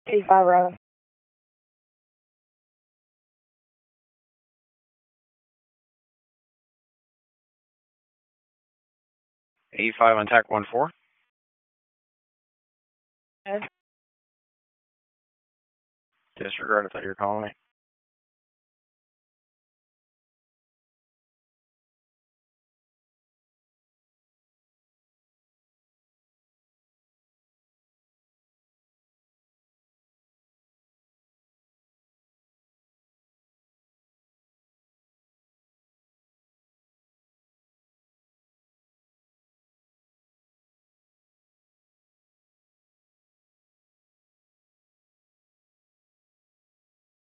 85 Road. 85 on TAC 14. Yes. Disregard, I thought you were calling me.